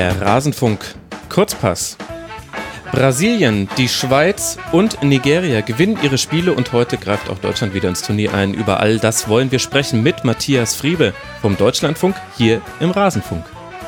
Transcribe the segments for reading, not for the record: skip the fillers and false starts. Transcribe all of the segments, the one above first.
Der Rasenfunk Kurzpass. Brasilien, die Schweiz und Nigeria gewinnen ihre Spiele und heute greift auch Deutschland wieder ins Turnier ein. Über all das wollen wir sprechen mit Matthias Friebe vom Deutschlandfunk hier im Rasenfunk.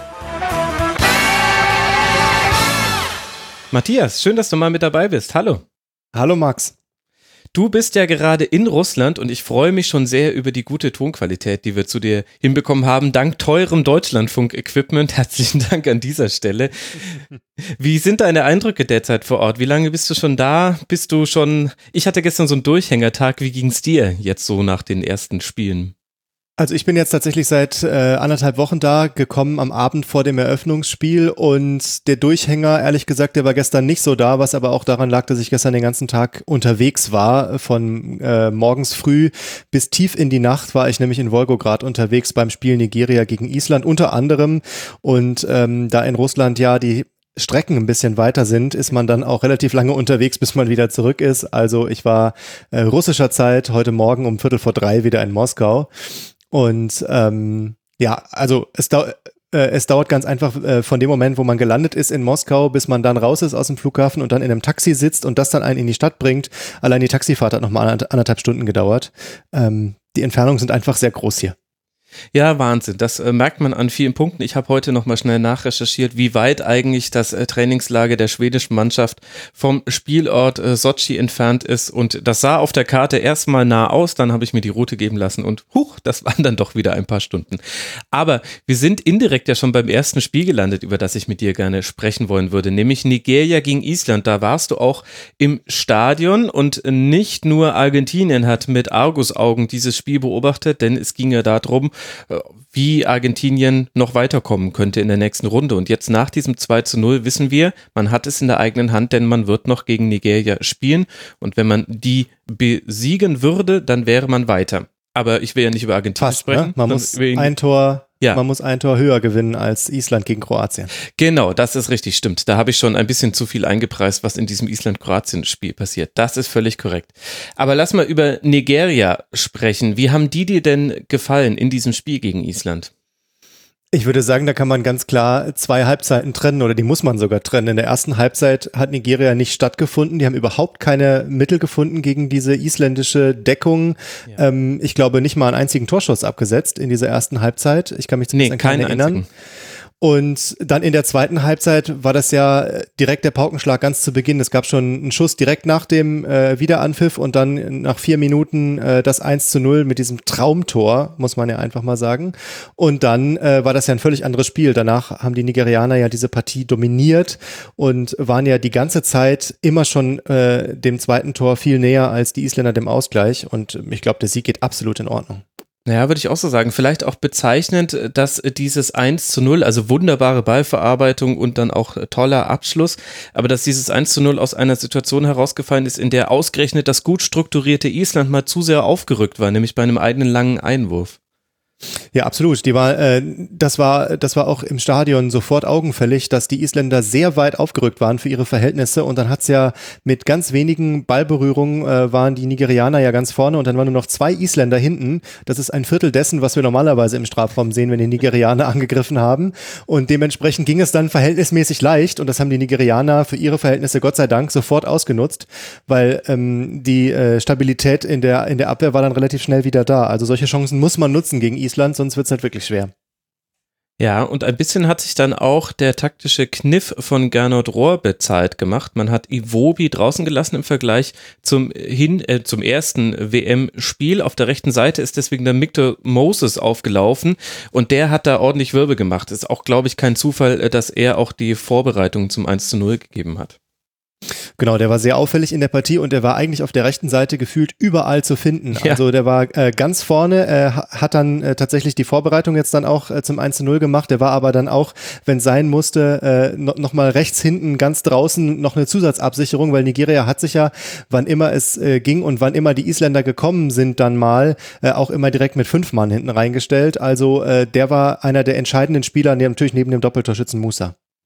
Matthias, schön, dass du mal mit dabei bist. Hallo. Hallo Max. Du bist ja gerade in Russland und ich freue mich schon sehr über die gute Tonqualität, die wir zu dir hinbekommen haben, dank teurem Deutschlandfunk-Equipment. Herzlichen Dank an dieser Stelle. Wie sind deine Eindrücke derzeit vor Ort? Wie lange bist du schon da? Ich hatte gestern so einen Durchhängertag. Wie ging es dir jetzt so nach den ersten Spielen? Also ich bin jetzt tatsächlich seit 1,5 Wochen da, gekommen am Abend vor dem Eröffnungsspiel und der Durchhänger, ehrlich gesagt, der war gestern nicht so da, was aber auch daran lag, dass ich gestern den ganzen Tag unterwegs war. Von morgens früh bis tief in die Nacht war ich nämlich in Wolgograd unterwegs beim Spiel Nigeria gegen Island unter anderem und da in Russland ja die Strecken ein bisschen weiter sind, ist man dann auch relativ lange unterwegs, bis man wieder zurück ist. Also ich war russischer Zeit heute Morgen um 2:45 wieder in Moskau. Und also es dauert ganz einfach von dem Moment, wo man gelandet ist in Moskau, bis man dann raus ist aus dem Flughafen und dann in einem Taxi sitzt und das dann einen in die Stadt bringt. Allein die Taxifahrt hat nochmal 1,5 Stunden gedauert. Die Entfernungen sind einfach sehr groß hier. Ja, Wahnsinn. Das merkt man an vielen Punkten. Ich habe heute nochmal schnell nachrecherchiert, wie weit eigentlich das Trainingslager der schwedischen Mannschaft vom Spielort Sochi entfernt ist. Und das sah auf der Karte erstmal nah aus, dann habe ich mir die Route geben lassen und das waren dann doch wieder ein paar Stunden. Aber wir sind indirekt ja schon beim ersten Spiel gelandet, über das ich mit dir gerne sprechen wollen würde, nämlich Nigeria gegen Island. Da warst du auch im Stadion und nicht nur Argentinien hat mit Argusaugen dieses Spiel beobachtet, denn es ging ja darum, wie Argentinien noch weiterkommen könnte in der nächsten Runde. Und jetzt nach diesem 2:0 wissen wir, man hat es in der eigenen Hand, denn man wird noch gegen Nigeria spielen. Und wenn man die besiegen würde, dann wäre man weiter. Aber ich will ja nicht über Argentinien sprechen. Ne? Man muss ein Tor höher gewinnen als Island gegen Kroatien. Genau, das ist richtig, stimmt. Da habe ich schon ein bisschen zu viel eingepreist, was in diesem Island-Kroatien-Spiel passiert. Das ist völlig korrekt. Aber lass mal über Nigeria sprechen. Wie haben die dir denn gefallen in diesem Spiel gegen Island? Ich würde sagen, da kann man ganz klar 2 Halbzeiten trennen oder die muss man sogar trennen. In der ersten Halbzeit hat Nigeria nicht stattgefunden. Die haben überhaupt keine Mittel gefunden gegen diese isländische Deckung. Ja. Ich glaube, nicht mal einen einzigen Torschuss abgesetzt in dieser ersten Halbzeit. Ich kann mich zumindest an keinen erinnern. Einzigen. Und dann in der zweiten Halbzeit war das ja direkt der Paukenschlag ganz zu Beginn. Es gab schon einen Schuss direkt nach dem Wiederanpfiff und dann nach 4 Minuten das 1:0 mit diesem Traumtor, muss man ja einfach mal sagen. Und dann war das ja ein völlig anderes Spiel. Danach haben die Nigerianer ja diese Partie dominiert und waren ja die ganze Zeit immer schon dem zweiten Tor viel näher als die Isländer dem Ausgleich. Und ich glaube, der Sieg geht absolut in Ordnung. Naja, würde ich auch so sagen. Vielleicht auch bezeichnend, dass dieses 1:0, also wunderbare Ballverarbeitung und dann auch toller Abschluss, aber dass dieses 1:0 aus einer Situation herausgefallen ist, in der ausgerechnet das gut strukturierte Island mal zu sehr aufgerückt war, nämlich bei einem eigenen langen Einwurf. Ja, absolut. Das war auch im Stadion sofort augenfällig, dass die Isländer sehr weit aufgerückt waren für ihre Verhältnisse und dann hat's ja mit ganz wenigen Ballberührungen waren die Nigerianer ja ganz vorne und dann waren nur noch 2 Isländer hinten. Das ist ein Viertel dessen, was wir normalerweise im Strafraum sehen, wenn die Nigerianer angegriffen haben und dementsprechend ging es dann verhältnismäßig leicht und das haben die Nigerianer für ihre Verhältnisse Gott sei Dank sofort ausgenutzt, weil die Stabilität in der Abwehr war dann relativ schnell wieder da. Also solche Chancen muss man nutzen gegen Island, sonst wird es halt wirklich schwer. Ja, und ein bisschen hat sich dann auch der taktische Kniff von Gernot Rohr bezahlt gemacht. Man hat Iwobi draußen gelassen im Vergleich zum ersten WM-Spiel. Auf der rechten Seite ist deswegen dann Victor Moses aufgelaufen und der hat da ordentlich Wirbel gemacht. Ist auch, glaube ich, kein Zufall, dass er auch die Vorbereitung zum 1:0 gegeben hat. Genau, der war sehr auffällig in der Partie und der war eigentlich auf der rechten Seite gefühlt überall zu finden. Ja. Also der war ganz vorne, hat dann tatsächlich die Vorbereitung jetzt dann auch zum 1:0 gemacht. Der war aber dann auch, wenn es sein musste, noch mal rechts hinten ganz draußen noch eine Zusatzabsicherung, weil Nigeria hat sich ja, wann immer es ging und wann immer die Isländer gekommen sind, dann mal auch immer direkt mit 5 Mann hinten reingestellt. Also der war einer der entscheidenden Spieler, natürlich neben dem Doppeltorschützen Musa.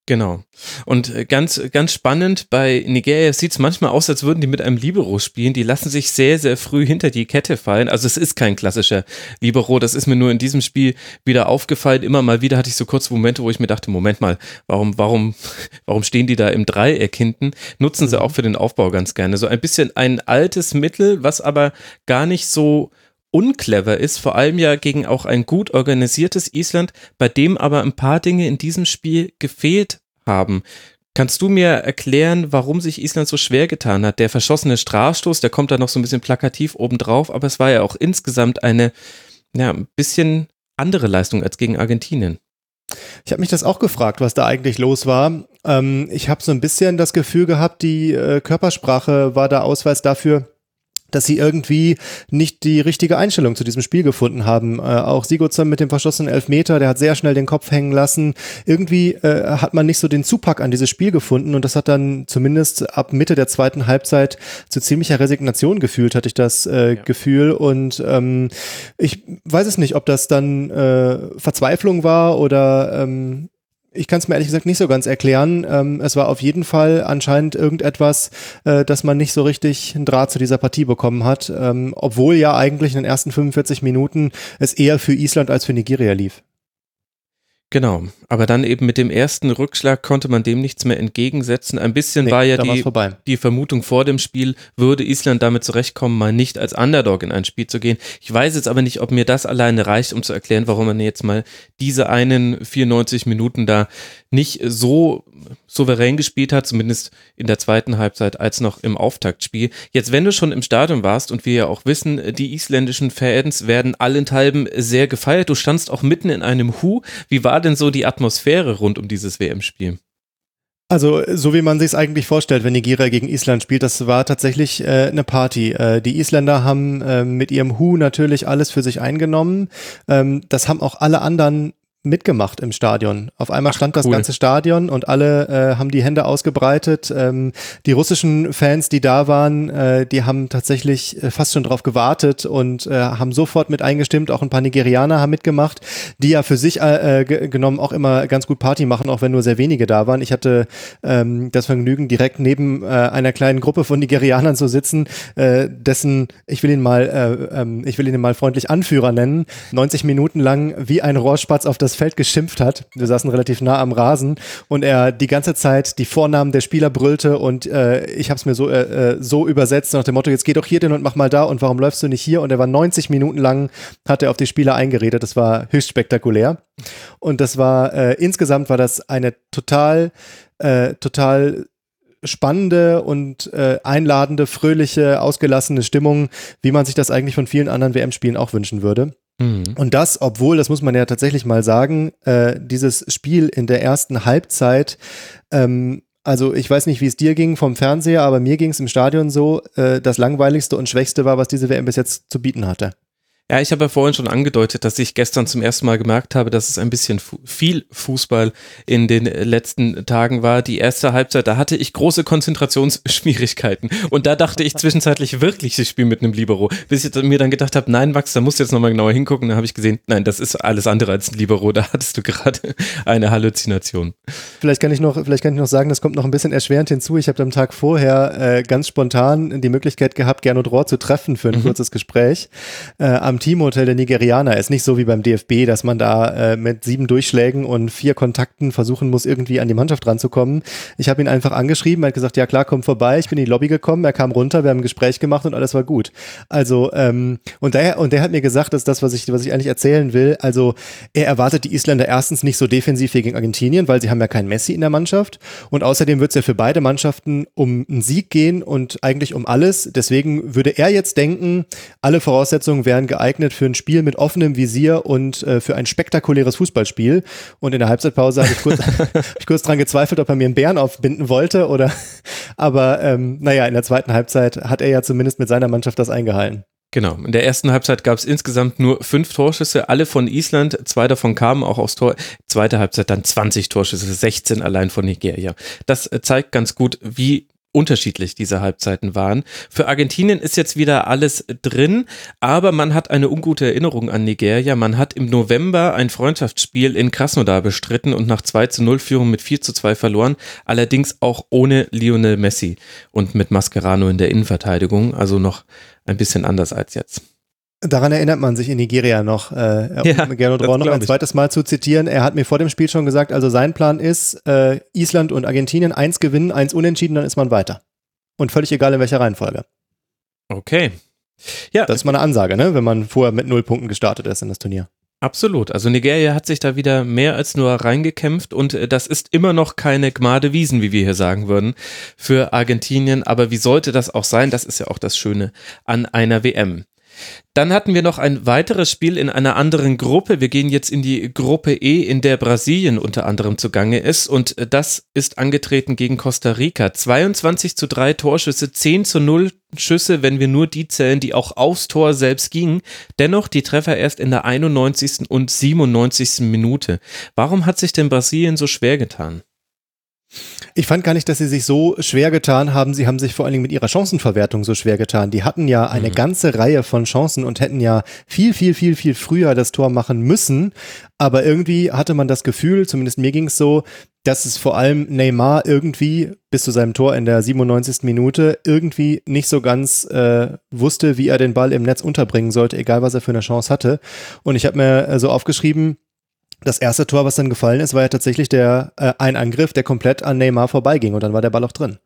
Genau. Und ganz, ganz spannend, bei Nigeria sieht es manchmal aus, als würden die mit einem Libero spielen. Die lassen sich sehr, sehr früh hinter die Kette fallen. Also es ist kein klassischer Libero, das ist mir nur in diesem Spiel wieder aufgefallen. Immer mal wieder hatte ich so kurz Momente, wo ich mir dachte, Moment mal, warum stehen die da im Dreieck hinten? Nutzen sie auch für den Aufbau ganz gerne. So ein bisschen ein altes Mittel, was aber gar nicht so unclever ist, vor allem ja gegen auch ein gut organisiertes Island, bei dem aber ein paar Dinge in diesem Spiel gefehlt haben. Kannst du mir erklären, warum sich Island so schwer getan hat? Der verschossene Strafstoß, der kommt da noch so ein bisschen plakativ obendrauf, aber es war ja auch insgesamt eine, ja, ein bisschen andere Leistung als gegen Argentinien. Ich habe mich das auch gefragt, was da eigentlich los war. Ich habe so ein bisschen das Gefühl gehabt, die Körpersprache war der Ausweis dafür, dass sie irgendwie nicht die richtige Einstellung zu diesem Spiel gefunden haben. Auch Sigurdsson mit dem verschossenen Elfmeter, der hat sehr schnell den Kopf hängen lassen. Irgendwie hat man nicht so den Zupack an dieses Spiel gefunden und das hat dann zumindest ab Mitte der zweiten Halbzeit zu ziemlicher Resignation gefühlt, hatte ich das Gefühl. Und ich weiß es nicht, ob das dann Verzweiflung war oder ich kann es mir ehrlich gesagt nicht so ganz erklären. Es war auf jeden Fall anscheinend irgendetwas, dass man nicht so richtig einen Draht zu dieser Partie bekommen hat, obwohl ja eigentlich in den ersten 45 Minuten es eher für Island als für Nigeria lief. Genau, aber dann eben mit dem ersten Rückschlag konnte man dem nichts mehr entgegensetzen. Ein bisschen war ja die Vermutung vor dem Spiel, würde Island damit zurechtkommen, mal nicht als Underdog in ein Spiel zu gehen. Ich weiß jetzt aber nicht, ob mir das alleine reicht, um zu erklären, warum man jetzt mal diese einen 94 Minuten da nicht so souverän gespielt hat, zumindest in der zweiten Halbzeit, als noch im Auftaktspiel. Jetzt, wenn du schon im Stadion warst und wir ja auch wissen, die isländischen Fans werden allenthalben sehr gefeiert. Du standst auch mitten in einem Hu. Wie war denn so die Atmosphäre rund um dieses WM-Spiel? Also so wie man sich es eigentlich vorstellt, wenn Nigeria gegen Island spielt, das war tatsächlich eine Party. Die Isländer haben mit ihrem Hu natürlich alles für sich eingenommen. Das haben auch alle anderen mitgemacht im Stadion. Auf einmal stand das ganze Stadion und alle haben die Hände ausgebreitet. Die russischen Fans, die da waren, die haben tatsächlich fast schon drauf gewartet und haben sofort mit eingestimmt. Auch ein paar Nigerianer haben mitgemacht, die ja für sich genommen auch immer ganz gut Party machen, auch wenn nur sehr wenige da waren. Ich hatte das Vergnügen, direkt neben einer kleinen Gruppe von Nigerianern zu sitzen, dessen, ich will ihn mal freundlich Anführer nennen, 90 Minuten lang wie ein Rohrspatz auf das Feld geschimpft hat. Wir saßen relativ nah am Rasen und er die ganze Zeit die Vornamen der Spieler brüllte und ich habe es mir so übersetzt nach dem Motto, jetzt geh doch hier hin und mach mal da und warum läufst du nicht hier? Und er war 90 Minuten lang, hat er auf die Spieler eingeredet. Das war höchst spektakulär. Und das war, insgesamt war das eine total spannende und einladende, fröhliche, ausgelassene Stimmung, wie man sich das eigentlich von vielen anderen WM-Spielen auch wünschen würde. Und das, obwohl, das muss man ja tatsächlich mal sagen, dieses Spiel in der ersten Halbzeit, also ich weiß nicht, wie es dir ging vom Fernseher, aber mir ging es im Stadion so, das langweiligste und schwächste war, was diese WM bis jetzt zu bieten hatte. Ja, ich habe ja vorhin schon angedeutet, dass ich gestern zum ersten Mal gemerkt habe, dass es ein bisschen viel Fußball in den letzten Tagen war. Die erste Halbzeit, da hatte ich große Konzentrationsschwierigkeiten und da dachte ich zwischenzeitlich wirklich, ich spiele mit einem Libero, bis ich mir dann gedacht habe, nein Max, da musst du jetzt nochmal genauer hingucken. Da habe ich gesehen, nein, das ist alles andere als ein Libero, da hattest du gerade eine Halluzination. Vielleicht kann ich noch sagen, das kommt noch ein bisschen erschwerend hinzu. Ich habe am Tag vorher ganz spontan die Möglichkeit gehabt, Gernot Rohr zu treffen für ein kurzes Gespräch am Teamhotel der Nigerianer. Ist nicht so wie beim DFB, dass man da mit 7 Durchschlägen und 4 Kontakten versuchen muss, irgendwie an die Mannschaft ranzukommen. Ich habe ihn einfach angeschrieben, er hat gesagt, ja klar, komm vorbei. Ich bin in die Lobby gekommen, er kam runter, wir haben ein Gespräch gemacht und alles war gut. Also, und der hat mir gesagt, dass das, was ich eigentlich erzählen will, also er erwartet die Isländer erstens nicht so defensiv wie gegen Argentinien, weil sie haben ja keinen Messi in der Mannschaft und außerdem wird es ja für beide Mannschaften um einen Sieg gehen und eigentlich um alles. Deswegen würde er jetzt denken, alle Voraussetzungen wären geeignet für ein Spiel mit offenem Visier und für ein spektakuläres Fußballspiel. Und in der Halbzeitpause habe ich kurz dran gezweifelt, ob er mir einen Bären aufbinden wollte oder, aber naja, in der zweiten Halbzeit hat er ja zumindest mit seiner Mannschaft das eingehalten. Genau, in der ersten Halbzeit gab es insgesamt nur 5 Torschüsse, alle von Island, 2 davon kamen auch aufs Tor. Zweite Halbzeit dann 20 Torschüsse, 16 allein von Nigeria. Das zeigt ganz gut, wie unterschiedlich diese Halbzeiten waren. Für Argentinien ist jetzt wieder alles drin, aber man hat eine ungute Erinnerung an Nigeria. Man hat im November ein Freundschaftsspiel in Krasnodar bestritten und nach 2:0 Führung mit 4:2 verloren, allerdings auch ohne Lionel Messi und mit Mascherano in der Innenverteidigung, also noch ein bisschen anders als jetzt. Daran erinnert man sich in Nigeria noch, um Gernot Rohr noch ein zweites Mal zu zitieren. Er hat mir vor dem Spiel schon gesagt, also sein Plan ist, Island und Argentinien 1 gewinnen, 1 unentschieden, dann ist man weiter. Und völlig egal in welcher Reihenfolge. Okay. Ja. Das ist mal eine Ansage, ne? Wenn man vorher mit 0 Punkten gestartet ist in das Turnier. Absolut. Also Nigeria hat sich da wieder mehr als nur reingekämpft und das ist immer noch keine Gmade Wiesen, wie wir hier sagen würden, für Argentinien. Aber wie sollte das auch sein? Das ist ja auch das Schöne an einer WM. Dann hatten wir noch ein weiteres Spiel in einer anderen Gruppe. Wir gehen jetzt in die Gruppe E, in der Brasilien unter anderem zugange ist. Und das ist angetreten gegen Costa Rica. 22:3 Torschüsse, 10:0 Schüsse, wenn wir nur die zählen, die auch aufs Tor selbst gingen. Dennoch die Treffer erst in der 91. und 97. Minute. Warum hat sich denn Brasilien so schwer getan? Ich fand gar nicht, dass sie sich so schwer getan haben. Sie haben sich vor allen Dingen mit ihrer Chancenverwertung so schwer getan. Die hatten ja eine ganze Reihe von Chancen und hätten ja viel früher das Tor machen müssen. Aber irgendwie hatte man das Gefühl, zumindest mir ging es so, dass es vor allem Neymar irgendwie bis zu seinem Tor in der 97. Minute irgendwie nicht so ganz wusste, wie er den Ball im Netz unterbringen sollte, egal was er für eine Chance hatte. Und ich habe mir so aufgeschrieben, das erste Tor, was dann gefallen ist, war ja tatsächlich ein Angriff, der komplett an Neymar vorbeiging und dann war der Ball auch drin.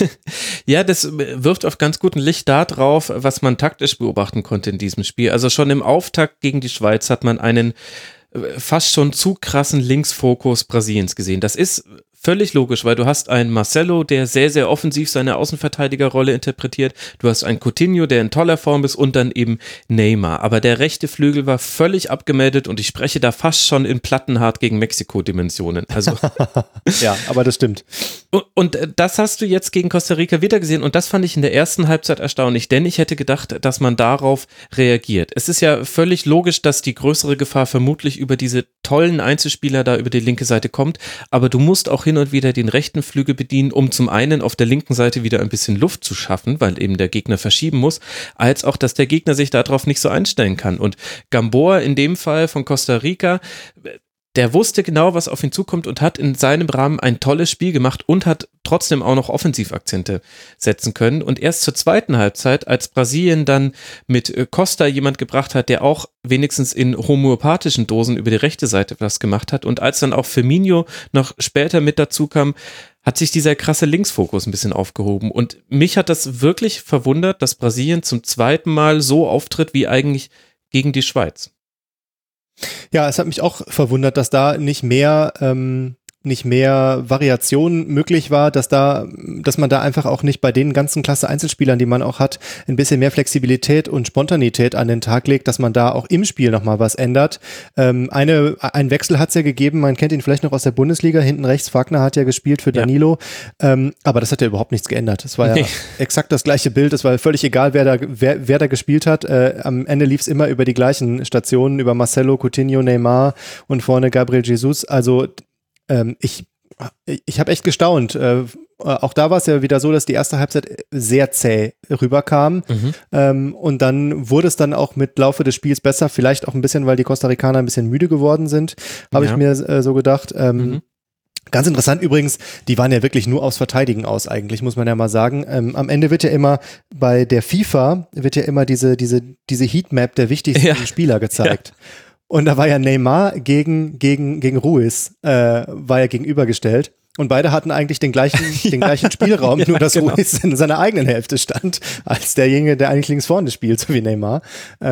Ja, das wirft auf ganz guten Licht darauf, was man taktisch beobachten konnte in diesem Spiel. Also schon im Auftakt gegen die Schweiz hat man einen fast schon zu krassen Linksfokus Brasiliens gesehen. Das ist völlig logisch, weil du hast einen Marcelo, der sehr, sehr offensiv seine Außenverteidigerrolle interpretiert. Du hast einen Coutinho, der in toller Form ist und dann eben Neymar. Aber der rechte Flügel war völlig abgemeldet und ich spreche da fast schon in Plattenhart gegen Mexiko-Dimensionen. Also ja, aber das stimmt. Und das hast du jetzt gegen Costa Rica wieder gesehen und das fand ich in der ersten Halbzeit erstaunlich, denn ich hätte gedacht, dass man darauf reagiert. Es ist ja völlig logisch, dass die größere Gefahr vermutlich über diese tollen Einzelspieler da über die linke Seite kommt, aber du musst auch hin und wieder den rechten Flügel bedienen, um zum einen auf der linken Seite wieder ein bisschen Luft zu schaffen, weil eben der Gegner verschieben muss, als auch, dass der Gegner sich darauf nicht so einstellen kann. Und Gamboa in dem Fall von Costa Rica, der wusste genau, was auf ihn zukommt und hat in seinem Rahmen ein tolles Spiel gemacht und hat trotzdem auch noch Offensivakzente setzen können. Und erst zur zweiten Halbzeit, als Brasilien dann mit Costa jemand gebracht hat, der auch wenigstens in homöopathischen Dosen über die rechte Seite was gemacht hat und als dann auch Firmino noch später mit dazu kam, hat sich dieser krasse Linksfokus ein bisschen aufgehoben. Und mich hat das wirklich verwundert, dass Brasilien zum zweiten Mal so auftritt wie eigentlich gegen die Schweiz. Ja, es hat mich auch verwundert, dass da nicht mehr Variation möglich war, dass man da einfach auch nicht bei den ganzen klasse Einzelspielern, die man auch hat, ein bisschen mehr Flexibilität und Spontanität an den Tag legt, dass man da auch im Spiel nochmal was ändert. Ein Wechsel hat es ja gegeben, man kennt ihn vielleicht noch aus der Bundesliga, hinten rechts, Wagner hat ja gespielt für Danilo, aber das hat ja überhaupt nichts geändert. Es war ja exakt das gleiche Bild, es war völlig egal, wer da gespielt hat. Am Ende lief es immer über die gleichen Stationen, über Marcelo, Coutinho, Neymar und vorne Gabriel Jesus, also ich habe echt gestaunt. Auch da war es ja wieder so, dass die erste Halbzeit sehr zäh rüberkam. Und dann wurde es dann auch mit Laufe des Spiels besser. Vielleicht auch ein bisschen, weil die Costa Ricaner ein bisschen müde geworden sind, habe ich mir so gedacht. Ganz interessant übrigens, die waren ja wirklich nur aufs Verteidigen aus eigentlich, muss man ja mal sagen. Am Ende wird ja immer bei der FIFA diese Heatmap der wichtigsten Spieler gezeigt. Ja. Und da war ja Neymar gegen Ruiz, war ja gegenübergestellt. Und beide hatten eigentlich den gleichen Spielraum, nur dass Ruiz in seiner eigenen Hälfte stand, als derjenige, der eigentlich links vorne spielt, so wie Neymar.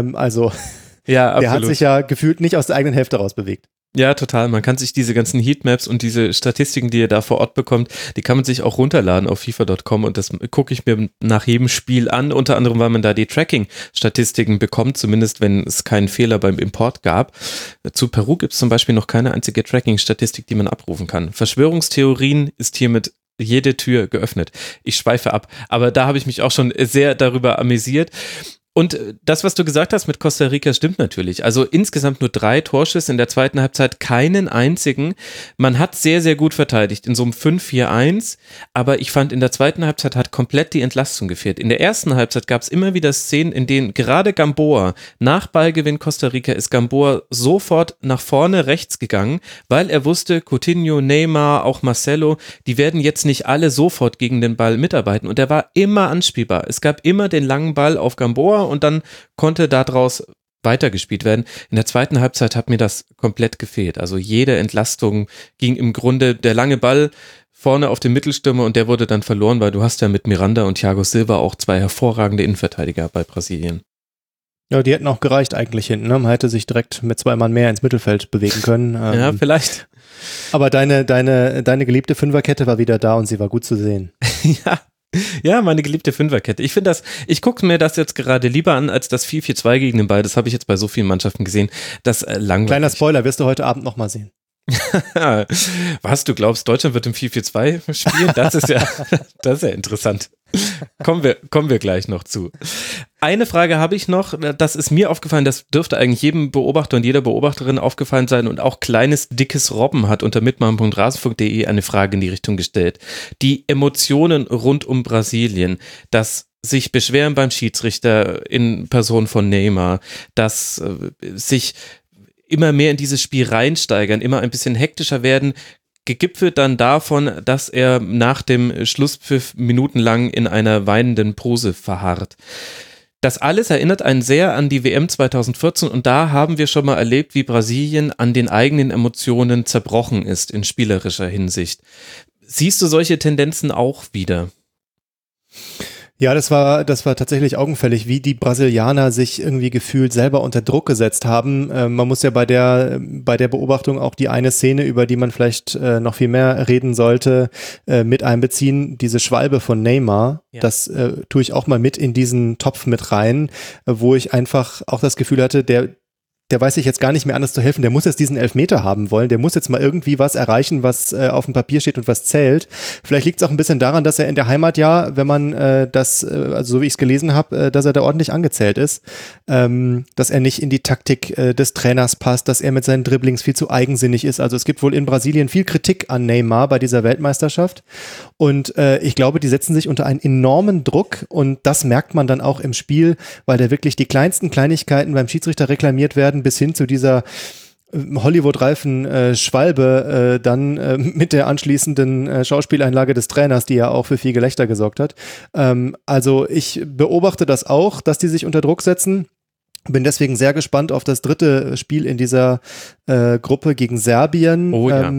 Der hat sich ja gefühlt nicht aus der eigenen Hälfte raus bewegt. Ja, total. Man kann sich diese ganzen Heatmaps und diese Statistiken, die ihr da vor Ort bekommt, die kann man sich auch runterladen auf FIFA.com und das gucke ich mir nach jedem Spiel an, unter anderem, weil man da die Tracking-Statistiken bekommt, zumindest wenn es keinen Fehler beim Import gab. Zu Peru gibt es zum Beispiel noch keine einzige Tracking-Statistik, die man abrufen kann. Verschwörungstheorien ist hiermit jede Tür geöffnet. Ich schweife ab, aber da habe ich mich auch schon sehr darüber amüsiert. Und das, was du gesagt hast mit Costa Rica, stimmt natürlich. Also insgesamt nur 3 Torschüsse in der zweiten Halbzeit, keinen einzigen. Man hat sehr, sehr gut verteidigt in so einem 5-4-1, aber ich fand, in der zweiten Halbzeit hat komplett die Entlastung gefehlt. In der ersten Halbzeit gab es immer wieder Szenen, in denen gerade Gamboa, nach Ballgewinn Costa Rica, ist Gamboa sofort nach vorne rechts gegangen, weil er wusste, Coutinho, Neymar, auch Marcelo, die werden jetzt nicht alle sofort gegen den Ball mitarbeiten. Und er war immer anspielbar. Es gab immer den langen Ball auf Gamboa und dann konnte daraus weitergespielt werden. In der zweiten Halbzeit hat mir das komplett gefehlt. Also jede Entlastung ging im Grunde, der lange Ball vorne auf den Mittelstürmer und der wurde dann verloren, weil du hast ja mit Miranda und Thiago Silva auch 2 hervorragende Innenverteidiger bei Brasilien. Ja, die hätten auch gereicht eigentlich hinten. Ne? Man hätte sich direkt mit 2 Mann mehr ins Mittelfeld bewegen können. Ja, vielleicht. Aber deine geliebte Fünferkette war wieder da und sie war gut zu sehen. Ja, meine geliebte Fünferkette. Ich gucke mir das jetzt gerade lieber an, als das 4-4-2 gegen den Ball. Das habe ich jetzt bei so vielen Mannschaften gesehen. Das langweilig. Kleiner Spoiler, wirst du heute Abend nochmal sehen. Was, du glaubst, Deutschland wird im 4-4-2 spielen? Das ist ja interessant. Kommen wir gleich noch zu. Eine Frage habe ich noch, das ist mir aufgefallen, das dürfte eigentlich jedem Beobachter und jeder Beobachterin aufgefallen sein und auch kleines, dickes Robben hat unter mitmachen.rasenfunk.de eine Frage in die Richtung gestellt. Die Emotionen rund um Brasilien, das sich beschweren beim Schiedsrichter in Person von Neymar, dass sich immer mehr in dieses Spiel reinsteigern, immer ein bisschen hektischer werden, gegipfelt dann davon, dass er nach dem Schlusspfiff minutenlang in einer weinenden Pose verharrt. Das alles erinnert einen sehr an die WM 2014 und da haben wir schon mal erlebt, wie Brasilien an den eigenen Emotionen zerbrochen ist in spielerischer Hinsicht. Siehst du solche Tendenzen auch wieder? Ja, das war tatsächlich augenfällig, wie die Brasilianer sich irgendwie gefühlt selber unter Druck gesetzt haben. Man muss ja bei der Beobachtung auch die eine Szene, über die man vielleicht noch viel mehr reden sollte, mit einbeziehen. Diese Schwalbe von Neymar, ja. Das tue ich auch mal mit in diesen Topf mit rein, wo ich einfach auch das Gefühl hatte, der weiß sich jetzt gar nicht mehr anders zu helfen, der muss jetzt diesen Elfmeter haben wollen, der muss jetzt mal irgendwie was erreichen, was auf dem Papier steht und was zählt. Vielleicht liegt es auch ein bisschen daran, dass er in der Heimat wenn man also so wie ich es gelesen habe, dass er da ordentlich angezählt ist, dass er nicht in die Taktik des Trainers passt, dass er mit seinen Dribblings viel zu eigensinnig ist. Also es gibt wohl in Brasilien viel Kritik an Neymar bei dieser Weltmeisterschaft und ich glaube, die setzen sich unter einen enormen Druck und das merkt man dann auch im Spiel, weil da wirklich die kleinsten Kleinigkeiten beim Schiedsrichter reklamiert werden, bis hin zu dieser Hollywood-reifen Schwalbe dann mit der anschließenden Schauspieleinlage des Trainers, die ja auch für viel Gelächter gesorgt hat. Also ich beobachte das auch, dass die sich unter Druck setzen. Bin deswegen sehr gespannt auf das 3. Spiel in dieser Gruppe gegen Serbien. Oh ja.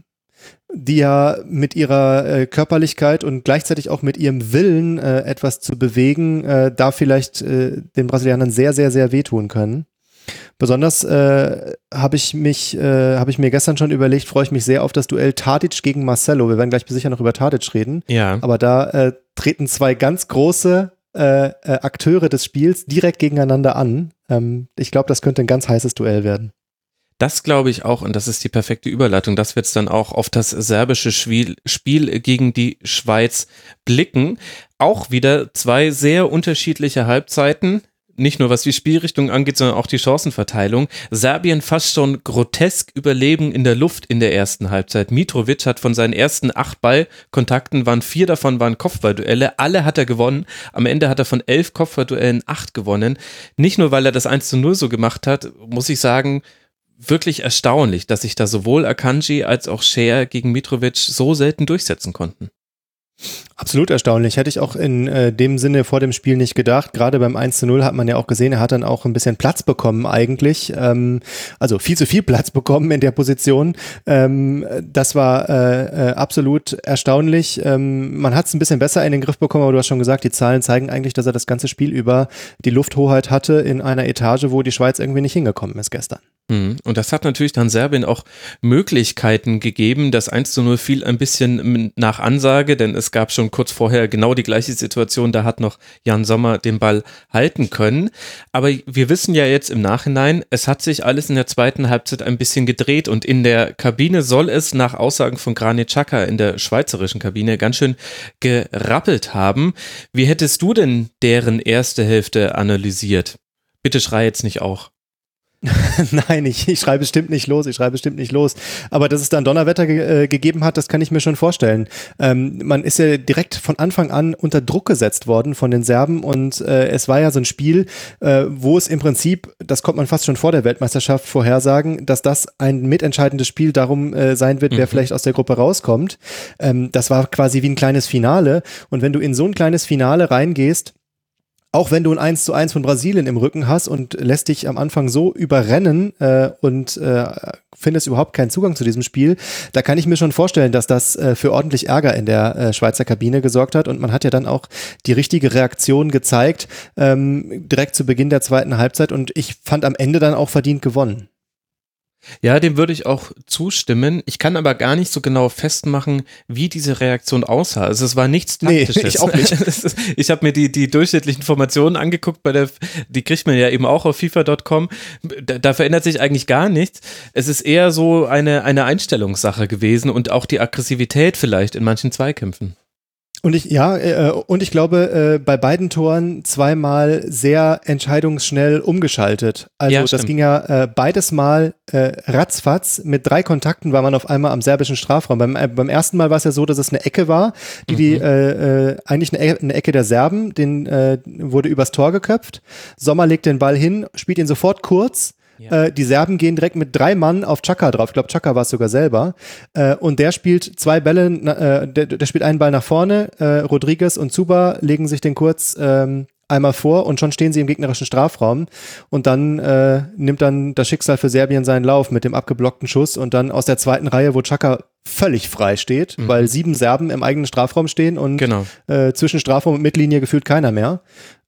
Die ja mit ihrer Körperlichkeit und gleichzeitig auch mit ihrem Willen etwas zu bewegen, da vielleicht den Brasilianern sehr, sehr, sehr wehtun können. Besonders habe ich mir gestern schon überlegt, freue ich mich sehr auf das Duell Tadic gegen Marcelo. Wir werden gleich sicher noch über Tadic reden. Ja. Aber da treten 2 ganz große Akteure des Spiels direkt gegeneinander an. Ich glaube, das könnte ein ganz heißes Duell werden. Das glaube ich auch und das ist die perfekte Überleitung, dass wir jetzt dann auch auf das serbische Spiel gegen die Schweiz blicken. Auch wieder 2 sehr unterschiedliche Halbzeiten. Nicht nur was die Spielrichtung angeht, sondern auch die Chancenverteilung. Serbien fast schon grotesk überlegen in der Luft in der ersten Halbzeit. Mitrovic hat von seinen ersten 8 Ballkontakten, 4 davon waren Kopfballduelle, alle hat er gewonnen. Am Ende hat er von 11 Kopfballduellen 8 gewonnen. Nicht nur, weil er das 1:0 so gemacht hat, muss ich sagen, wirklich erstaunlich, dass sich da sowohl Akanji als auch Scher gegen Mitrovic so selten durchsetzen konnten. Absolut erstaunlich. Hätte ich auch in dem Sinne vor dem Spiel nicht gedacht. Gerade beim 1:0 hat man ja auch gesehen, er hat dann auch ein bisschen Platz bekommen eigentlich. Also viel zu viel Platz bekommen in der Position. Das war absolut erstaunlich. Man hat es ein bisschen besser in den Griff bekommen, aber du hast schon gesagt, die Zahlen zeigen eigentlich, dass er das ganze Spiel über die Lufthoheit hatte in einer Etage, wo die Schweiz irgendwie nicht hingekommen ist gestern. Und das hat natürlich dann Serbien auch Möglichkeiten gegeben. Das 1:0 fiel ein bisschen nach Ansage, denn es gab schon kurz vorher genau die gleiche Situation. Da hat noch Jan Sommer den Ball halten können. Aber wir wissen ja jetzt im Nachhinein, es hat sich alles in der zweiten Halbzeit ein bisschen gedreht und in der Kabine soll es nach Aussagen von Granit Xhaka in der schweizerischen Kabine ganz schön gerappelt haben. Wie hättest du denn deren erste Hälfte analysiert? Bitte schrei jetzt nicht auch. Nein, ich schreibe bestimmt nicht los, Aber dass es dann Donnerwetter gegeben hat, das kann ich mir schon vorstellen. Man ist ja direkt von Anfang an unter Druck gesetzt worden von den Serben und es war ja so ein Spiel, wo es im Prinzip, das konnte man fast schon vor der Weltmeisterschaft vorhersagen, dass das ein mitentscheidendes Spiel darum sein wird, wer vielleicht aus der Gruppe rauskommt. Das war quasi wie ein kleines Finale und wenn du in so ein kleines Finale reingehst, auch wenn du ein 1:1 von Brasilien im Rücken hast und lässt dich am Anfang so überrennen und findest überhaupt keinen Zugang zu diesem Spiel, da kann ich mir schon vorstellen, dass das für ordentlich Ärger in der Schweizer Kabine gesorgt hat und man hat ja dann auch die richtige Reaktion gezeigt, direkt zu Beginn der zweiten Halbzeit und ich fand am Ende dann auch verdient gewonnen. Ja, dem würde ich auch zustimmen. Ich kann aber gar nicht so genau festmachen, wie diese Reaktion aussah. Also es war nichts Taktisches. Nee, ich auch nicht. Ich habe mir die durchschnittlichen Formationen angeguckt, die kriegt man ja eben auch auf FIFA.com. Da verändert sich eigentlich gar nichts. Es ist eher so eine Einstellungssache gewesen und auch die Aggressivität vielleicht in manchen Zweikämpfen. Und ich glaube, bei beiden Toren zweimal sehr entscheidungsschnell umgeschaltet. Also ja, das ging ja beides Mal ratzfatz. Mit 3 Kontakten war man auf einmal am serbischen Strafraum. Beim ersten Mal war es ja so, dass es eine Ecke war, eigentlich eine Ecke der Serben, wurde übers Tor geköpft. Sommer legt den Ball hin, spielt ihn sofort kurz. Ja. Die Serben gehen direkt mit 3 Mann auf Xhaka drauf. Ich glaube, Xhaka war es sogar selber. Und der spielt 2 Bälle, der spielt einen Ball nach vorne. Rodriguez und Zuba legen sich den kurz einmal vor und schon stehen sie im gegnerischen Strafraum. Und dann nimmt dann das Schicksal für Serbien seinen Lauf mit dem abgeblockten Schuss und dann aus der zweiten Reihe, wo Xhaka völlig frei steht, weil 7 Serben im eigenen Strafraum stehen und zwischen Strafraum und Mittellinie gefühlt keiner mehr.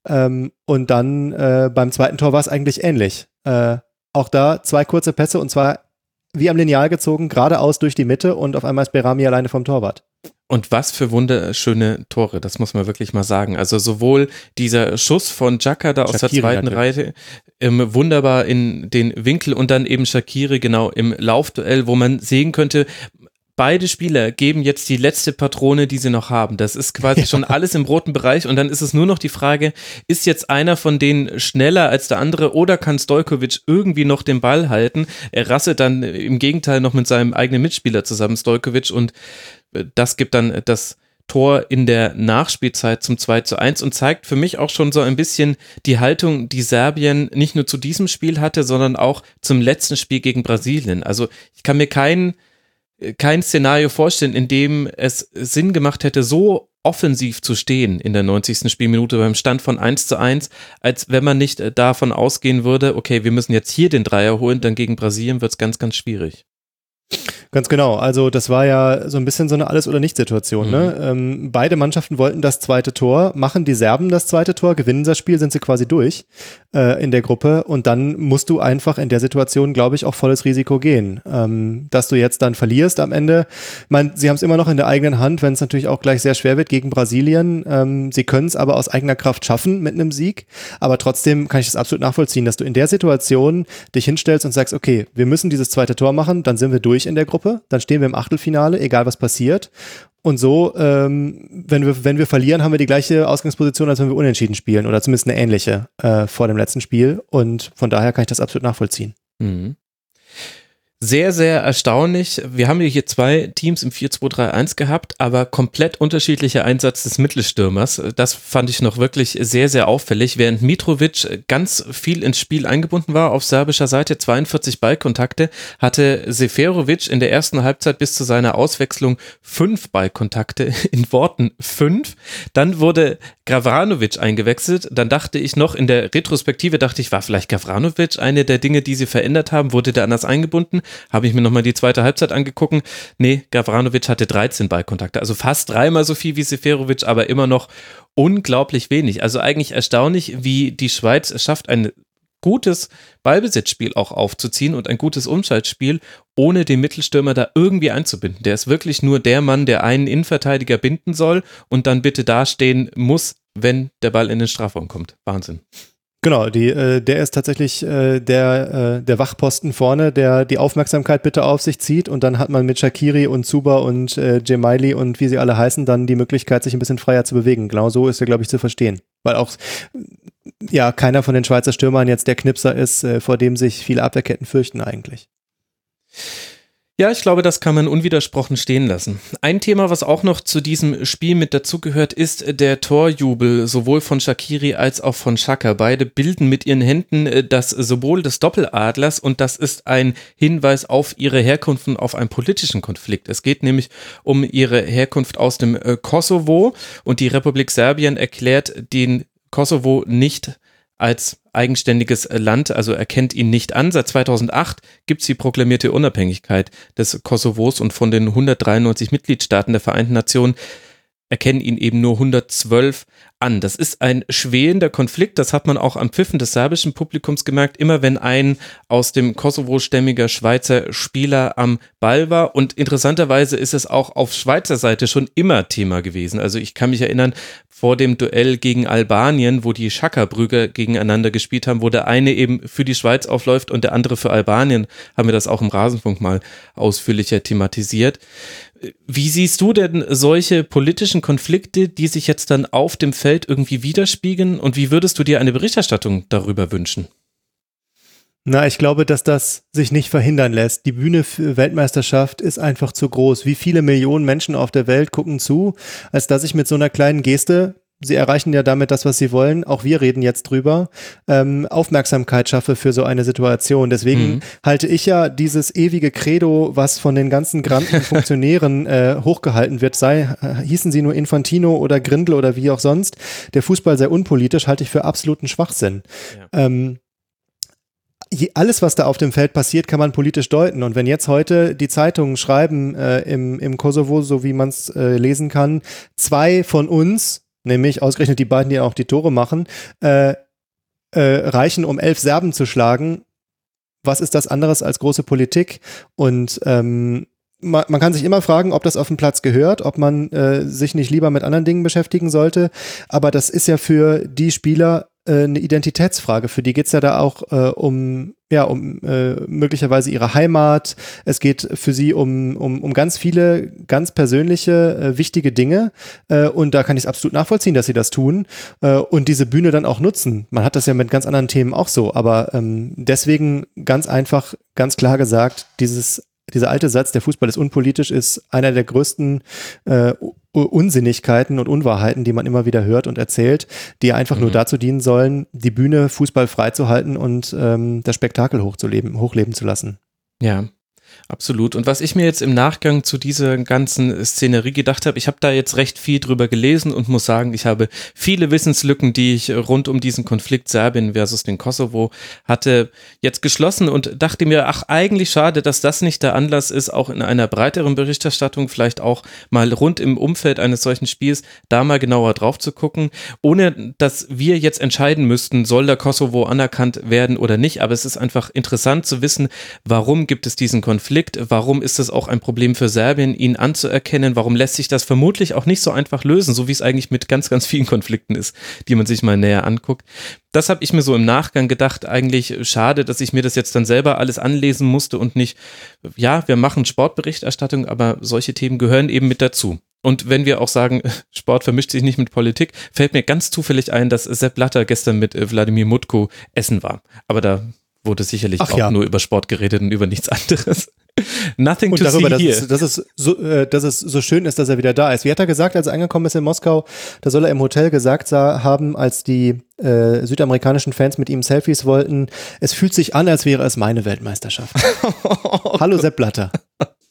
Und dann beim zweiten Tor war es eigentlich ähnlich. Auch da 2 kurze Pässe und zwar wie am Lineal gezogen, geradeaus durch die Mitte und auf einmal ist Berami alleine vom Torwart. Und was für wunderschöne Tore, das muss man wirklich mal sagen. Also sowohl dieser Schuss von Xhaka da aus der zweiten Reihe, wunderbar in den Winkel und dann eben Shaqiri genau im Laufduell, wo man sehen könnte, beide Spieler geben jetzt die letzte Patrone, die sie noch haben. Das ist quasi schon alles im roten Bereich und dann ist es nur noch die Frage, ist jetzt einer von denen schneller als der andere oder kann Stojkovic irgendwie noch den Ball halten? Er rasselt dann im Gegenteil noch mit seinem eigenen Mitspieler zusammen, Stojkovic, und das gibt dann das Tor in der Nachspielzeit zum 2:1 und zeigt für mich auch schon so ein bisschen die Haltung, die Serbien nicht nur zu diesem Spiel hatte, sondern auch zum letzten Spiel gegen Brasilien. Also ich kann mir kein Szenario vorstellen, in dem es Sinn gemacht hätte, so offensiv zu stehen in der 90. Spielminute beim Stand von 1:1, als wenn man nicht davon ausgehen würde, okay, wir müssen jetzt hier den Dreier holen, dann gegen Brasilien wird es ganz, ganz schwierig. Ganz genau, also das war ja so ein bisschen so eine Alles-oder-nicht-Situation. Ne? Beide Mannschaften wollten das zweite Tor, machen die Serben das zweite Tor, gewinnen das Spiel, sind sie quasi durch in der Gruppe und dann musst du einfach in der Situation, glaube ich, auch volles Risiko gehen. Dass du jetzt dann verlierst am Ende, sie haben es immer noch in der eigenen Hand, wenn es natürlich auch gleich sehr schwer wird gegen Brasilien. Sie können es aber aus eigener Kraft schaffen mit einem Sieg, aber trotzdem kann ich das absolut nachvollziehen, dass du in der Situation dich hinstellst und sagst, okay, wir müssen dieses zweite Tor machen, dann sind wir durch in der Gruppe. Dann stehen wir im Achtelfinale, egal was passiert. Und so, wenn wir verlieren, haben wir die gleiche Ausgangsposition, als wenn wir unentschieden spielen oder zumindest eine ähnliche vor dem letzten Spiel. Und von daher kann ich das absolut nachvollziehen. Mhm. Sehr, sehr erstaunlich. Wir haben hier 2 Teams im 4-2-3-1 gehabt, aber komplett unterschiedlicher Einsatz des Mittelstürmers. Das fand ich noch wirklich sehr, sehr auffällig. Während Mitrovic ganz viel ins Spiel eingebunden war auf serbischer Seite, 42 Ballkontakte, hatte Seferovic in der ersten Halbzeit bis zu seiner Auswechslung 5 Ballkontakte, in Worten 5. Dann wurde Gavranovic eingewechselt. Dann dachte ich noch, in der Retrospektive war vielleicht Gavranovic eine der Dinge, die sie verändert haben? Wurde der anders eingebunden? Habe ich mir nochmal die zweite Halbzeit angeguckt. Nee, Gavranovic hatte 13 Ballkontakte, also fast 3-mal so viel wie Seferovic, aber immer noch unglaublich wenig. Also eigentlich erstaunlich, wie die Schweiz es schafft, ein gutes Ballbesitzspiel auch aufzuziehen und ein gutes Umschaltspiel, ohne den Mittelstürmer da irgendwie einzubinden. Der ist wirklich nur der Mann, der einen Innenverteidiger binden soll und dann bitte dastehen muss, wenn der Ball in den Strafraum kommt. Wahnsinn. Genau, der ist tatsächlich der Wachposten vorne, der die Aufmerksamkeit bitte auf sich zieht, und dann hat man mit Shaqiri und Zuba und Gemayli und wie sie alle heißen, dann die Möglichkeit, sich ein bisschen freier zu bewegen. Genau so ist er, glaube ich, zu verstehen. Weil auch ja keiner von den Schweizer Stürmern jetzt der Knipser ist, vor dem sich viele Abwehrketten fürchten eigentlich. Ja, ich glaube, das kann man unwidersprochen stehen lassen. Ein Thema, was auch noch zu diesem Spiel mit dazugehört, ist der Torjubel, sowohl von Shaqiri als auch von Xhaka. Beide bilden mit ihren Händen das Symbol des Doppeladlers, und das ist ein Hinweis auf ihre Herkunft und auf einen politischen Konflikt. Es geht nämlich um ihre Herkunft aus dem Kosovo, und die Republik Serbien erklärt den Kosovo nicht als eigenständiges Land, also erkennt ihn nicht an. Seit 2008 gibt es die proklamierte Unabhängigkeit des Kosovos, und von den 193 Mitgliedstaaten der Vereinten Nationen erkennen ihn eben nur 112 an. Das ist ein schwelender Konflikt, das hat man auch am Pfiffen des serbischen Publikums gemerkt, immer wenn ein aus dem Kosovo-stämmiger Schweizer Spieler am Ball war, und interessanterweise ist es auch auf Schweizer Seite schon immer Thema gewesen. Also ich kann mich erinnern, vor dem Duell gegen Albanien, wo die Xhaka-Brüder gegeneinander gespielt haben, wo der eine eben für die Schweiz aufläuft und der andere für Albanien, haben wir das auch im Rasenfunk mal ausführlicher thematisiert. Wie siehst du denn solche politischen Konflikte, die sich jetzt dann auf dem Feld irgendwie widerspiegeln, und wie würdest du dir eine Berichterstattung darüber wünschen? Na, ich glaube, dass das sich nicht verhindern lässt. Die Bühne für Weltmeisterschaft ist einfach zu groß. Wie viele Millionen Menschen auf der Welt gucken zu, als dass ich mit so einer kleinen Geste, sie erreichen ja damit das, was sie wollen, auch wir reden jetzt drüber, Aufmerksamkeit schaffe für so eine Situation. Deswegen halte ich ja dieses ewige Credo, was von den ganzen granden Funktionären hochgehalten wird, hießen sie nur Infantino oder Grindel oder wie auch sonst, der Fußball sei unpolitisch, halte ich für absoluten Schwachsinn. Ja. Alles, was da auf dem Feld passiert, kann man politisch deuten. Und wenn jetzt heute die Zeitungen schreiben im Kosovo, so wie man es lesen kann, 2 von uns, nämlich ausgerechnet die beiden, die auch die Tore machen, reichen, um 11 Serben zu schlagen. Was ist das anderes als große Politik? Und man kann sich immer fragen, ob das auf den Platz gehört, ob man sich nicht lieber mit anderen Dingen beschäftigen sollte. Aber das ist ja für die Spieler eine Identitätsfrage. Für die geht es ja da auch um möglicherweise ihre Heimat. Es geht für sie um ganz viele, ganz persönliche, wichtige Dinge. Und da kann ich es absolut nachvollziehen, dass sie das tun und diese Bühne dann auch nutzen. Man hat das ja mit ganz anderen Themen auch so. Aber deswegen ganz einfach, ganz klar gesagt, dieser alte Satz, der Fußball ist unpolitisch, ist einer der größten Unsinnigkeiten und Unwahrheiten, die man immer wieder hört und erzählt, die einfach nur dazu dienen sollen, die Bühne Fußball freizuhalten und das Spektakel hochleben zu lassen. Ja. Absolut. Und was ich mir jetzt im Nachgang zu dieser ganzen Szenerie gedacht habe, ich habe da jetzt recht viel drüber gelesen und muss sagen, ich habe viele Wissenslücken, die ich rund um diesen Konflikt Serbien versus den Kosovo hatte, jetzt geschlossen und dachte mir, ach, eigentlich schade, dass das nicht der Anlass ist, auch in einer breiteren Berichterstattung, vielleicht auch mal rund im Umfeld eines solchen Spiels, da mal genauer drauf zu gucken, ohne dass wir jetzt entscheiden müssten, soll der Kosovo anerkannt werden oder nicht, aber es ist einfach interessant zu wissen, warum gibt es diesen Konflikt, warum ist es auch ein Problem für Serbien, ihn anzuerkennen, warum lässt sich das vermutlich auch nicht so einfach lösen, so wie es eigentlich mit ganz, ganz vielen Konflikten ist, die man sich mal näher anguckt. Das habe ich mir so im Nachgang gedacht, eigentlich schade, dass ich mir das jetzt dann selber alles anlesen musste und nicht, ja, wir machen Sportberichterstattung, aber solche Themen gehören eben mit dazu. Und wenn wir auch sagen, Sport vermischt sich nicht mit Politik, fällt mir ganz zufällig ein, dass Sepp Blatter gestern mit Wladimir Mutko essen war. Aber da wurde sicherlich auch nur über Sport geredet und über nichts anderes. Nothing und to darüber, see here. Dass es so schön ist, dass er wieder da ist. Wie hat er gesagt, als er angekommen ist in Moskau? Da soll er im Hotel gesagt haben, als die südamerikanischen Fans mit ihm Selfies wollten, es fühlt sich an, als wäre es meine Weltmeisterschaft. Hallo Sepp Blatter.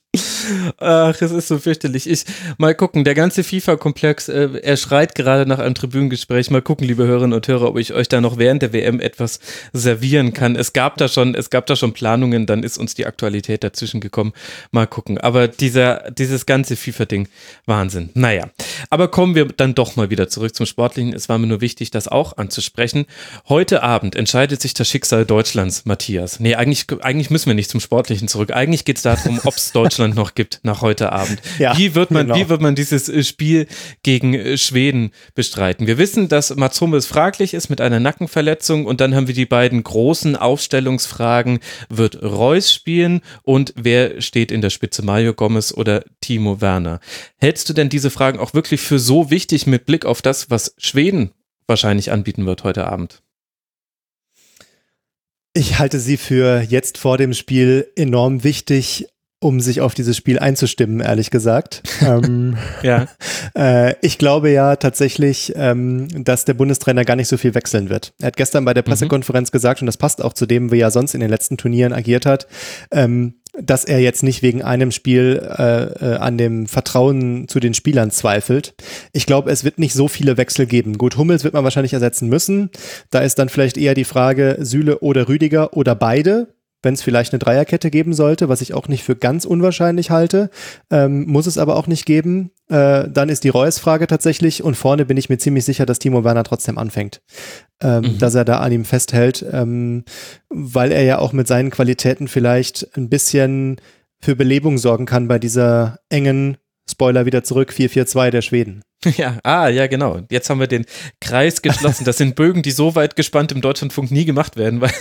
Ach, es ist so fürchterlich. Mal gucken, der ganze FIFA-Komplex, er schreit gerade nach einem Tribünengespräch. Mal gucken, liebe Hörerinnen und Hörer, ob ich euch da noch während der WM etwas servieren kann. Es gab da schon Planungen, dann ist uns die Aktualität dazwischen gekommen. Mal gucken. Aber dieses ganze FIFA-Ding, Wahnsinn. Naja, aber kommen wir dann doch mal wieder zurück zum Sportlichen. Es war mir nur wichtig, das auch anzusprechen. Heute Abend entscheidet sich das Schicksal Deutschlands, Matthias. Nee, eigentlich müssen wir nicht zum Sportlichen zurück. Eigentlich geht es darum, ob es Deutschland noch gibt nach heute Abend. Ja, wie wird man dieses Spiel gegen Schweden bestreiten? Wir wissen, dass Mats Hummels fraglich ist mit einer Nackenverletzung und dann haben wir die beiden großen Aufstellungsfragen. Wird Reus spielen und wer steht in der Spitze, Mario Gomez oder Timo Werner? Hältst du denn diese Fragen auch wirklich für so wichtig mit Blick auf das, was Schweden wahrscheinlich anbieten wird heute Abend? Ich halte sie für jetzt vor dem Spiel enorm wichtig, um sich auf dieses Spiel einzustimmen, ehrlich gesagt. Ja. Ich glaube ja tatsächlich, dass der Bundestrainer gar nicht so viel wechseln wird. Er hat gestern bei der Pressekonferenz gesagt, und das passt auch zu dem, wie er sonst in den letzten Turnieren agiert hat, dass er jetzt nicht wegen einem Spiel an dem Vertrauen zu den Spielern zweifelt. Ich glaube, es wird nicht so viele Wechsel geben. Gut, Hummels wird man wahrscheinlich ersetzen müssen. Da ist dann vielleicht eher die Frage, Süle oder Rüdiger oder beide. Wenn es vielleicht eine Dreierkette geben sollte, was ich auch nicht für ganz unwahrscheinlich halte, muss es aber auch nicht geben. Dann ist die Reus-Frage tatsächlich und vorne bin ich mir ziemlich sicher, dass Timo Werner trotzdem anfängt, dass er da an ihm festhält, weil er ja auch mit seinen Qualitäten vielleicht ein bisschen für Belebung sorgen kann bei dieser engen, Spoiler wieder zurück, 4-4-2 der Schweden. Ja, genau. Jetzt haben wir den Kreis geschlossen. Das sind Bögen, die so weit gespannt im Deutschlandfunk nie gemacht werden, weil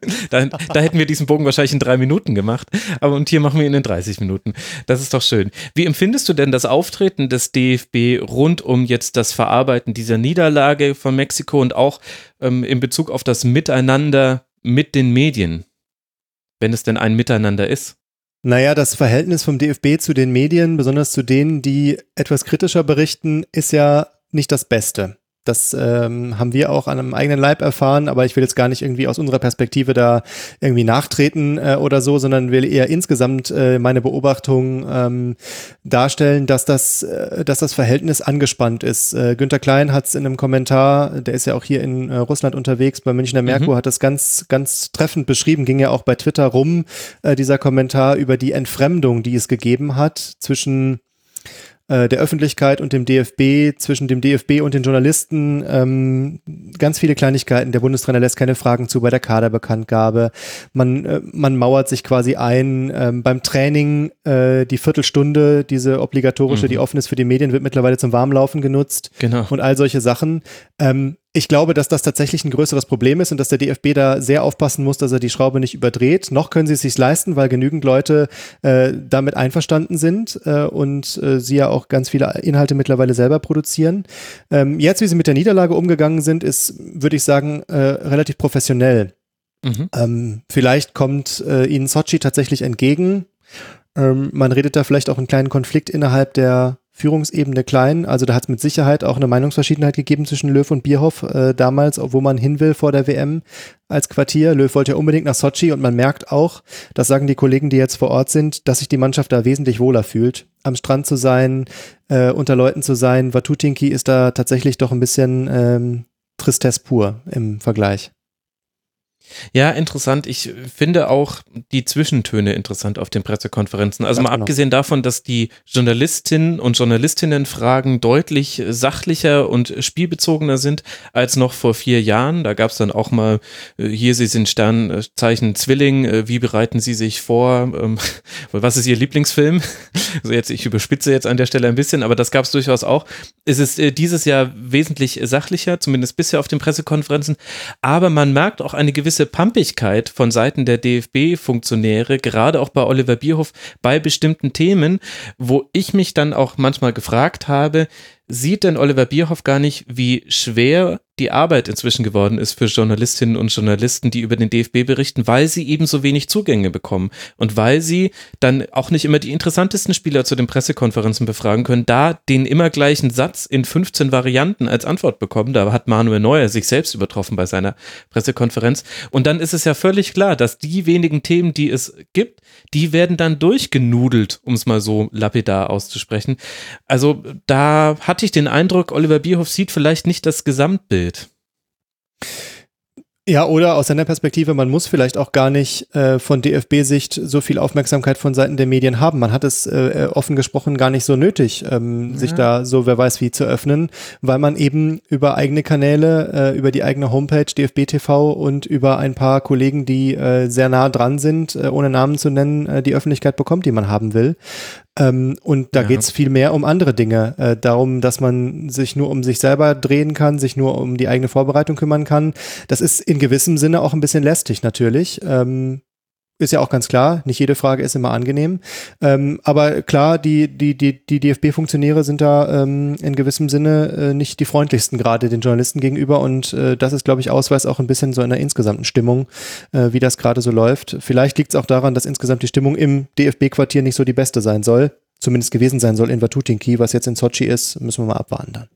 da hätten wir diesen Bogen wahrscheinlich in 3 Minuten gemacht. Und hier machen wir ihn in 30 Minuten. Das ist doch schön. Wie empfindest du denn das Auftreten des DFB rund um jetzt das Verarbeiten dieser Niederlage von Mexiko und auch in Bezug auf das Miteinander mit den Medien, wenn es denn ein Miteinander ist? Naja, das Verhältnis vom DFB zu den Medien, besonders zu denen, die etwas kritischer berichten, ist ja nicht das Beste. Das haben wir auch an einem eigenen Leib erfahren, aber ich will jetzt gar nicht irgendwie aus unserer Perspektive da irgendwie nachtreten oder so, sondern will eher insgesamt meine Beobachtung darstellen, dass das Verhältnis angespannt ist. Günther Klein hat es in einem Kommentar, der ist ja auch hier in Russland unterwegs, bei Münchner Merkur, hat das ganz, ganz treffend beschrieben, ging ja auch bei Twitter rum, dieser Kommentar über die Entfremdung, die es gegeben hat zwischen der Öffentlichkeit und dem DFB, zwischen dem DFB und den Journalisten, ganz viele Kleinigkeiten. Der Bundestrainer lässt keine Fragen zu bei der Kaderbekanntgabe. Man mauert sich quasi ein. Beim Training die Viertelstunde, diese obligatorische, die offen ist für die Medien, wird mittlerweile zum Warmlaufen genutzt. Genau. Und all solche Sachen. Ich glaube, dass das tatsächlich ein größeres Problem ist und dass der DFB da sehr aufpassen muss, dass er die Schraube nicht überdreht. Noch können sie es sich leisten, weil genügend Leute damit einverstanden sind und sie ja auch ganz viele Inhalte mittlerweile selber produzieren. Jetzt, wie sie mit der Niederlage umgegangen sind, ist, würde ich sagen, relativ professionell. Vielleicht kommt ihnen Sochi tatsächlich entgegen. Man redet da vielleicht auch einen kleinen Konflikt innerhalb der Führungsebene klein, also da hat es mit Sicherheit auch eine Meinungsverschiedenheit gegeben zwischen Löw und Bierhoff damals, wo man hin will vor der WM als Quartier. Löw wollte ja unbedingt nach Sochi und man merkt auch, das sagen die Kollegen, die jetzt vor Ort sind, dass sich die Mannschaft da wesentlich wohler fühlt, am Strand zu sein, unter Leuten zu sein. Watutinki ist da tatsächlich doch ein bisschen Tristesse pur im Vergleich. Ja, interessant. Ich finde auch die Zwischentöne interessant auf den Pressekonferenzen. Also mal abgesehen davon, dass die Journalistinnen und Journalistinnenfragen deutlich sachlicher und spielbezogener sind als noch vor 4 Jahren. Da gab es dann auch mal, hier, Sie sind Sternzeichen Zwilling, wie bereiten Sie sich vor? Was ist Ihr Lieblingsfilm? Also jetzt, ich überspitze jetzt an der Stelle ein bisschen, aber das gab es durchaus auch. Es ist dieses Jahr wesentlich sachlicher, zumindest bisher auf den Pressekonferenzen. Aber man merkt auch eine gewisse Pampigkeit von Seiten der DFB-Funktionäre, gerade auch bei Oliver Bierhoff, bei bestimmten Themen, wo ich mich dann auch manchmal gefragt habe, sieht denn Oliver Bierhoff gar nicht, wie schwer die Arbeit inzwischen geworden ist für Journalistinnen und Journalisten, die über den DFB berichten, weil sie eben so wenig Zugänge bekommen und weil sie dann auch nicht immer die interessantesten Spieler zu den Pressekonferenzen befragen können, da den immer gleichen Satz in 15 Varianten als Antwort bekommen. Da hat Manuel Neuer sich selbst übertroffen bei seiner Pressekonferenz. Und dann ist es ja völlig klar, dass die wenigen Themen, die es gibt, die werden dann durchgenudelt, um es mal so lapidar auszusprechen. Also da hatte ich den Eindruck, Oliver Bierhoff sieht vielleicht nicht das Gesamtbild. Ja, oder aus seiner Perspektive, man muss vielleicht auch gar nicht von DFB-Sicht so viel Aufmerksamkeit von Seiten der Medien haben. Man hat es offen gesprochen gar nicht so nötig, sich da so wer weiß wie zu öffnen, weil man eben über eigene Kanäle, über die eigene Homepage DFB TV und über ein paar Kollegen, die sehr nah dran sind, ohne Namen zu nennen, die Öffentlichkeit bekommt, die man haben will. Und da geht's viel mehr um andere Dinge. Darum, dass man sich nur um sich selber drehen kann, sich nur um die eigene Vorbereitung kümmern kann. Das ist in gewissem Sinne auch ein bisschen lästig natürlich. Ist ja auch ganz klar, nicht jede Frage ist immer angenehm. Aber klar, die DFB-Funktionäre sind da in gewissem Sinne nicht die freundlichsten gerade den Journalisten gegenüber. Und das ist, glaube ich, Ausweis auch ein bisschen so einer insgesamten Stimmung, wie das gerade so läuft. Vielleicht liegt es auch daran, dass insgesamt die Stimmung im DFB-Quartier nicht so die beste sein soll. Zumindest gewesen sein soll in Watutinki. Was jetzt in Sotschi ist, müssen wir mal abwarten dann.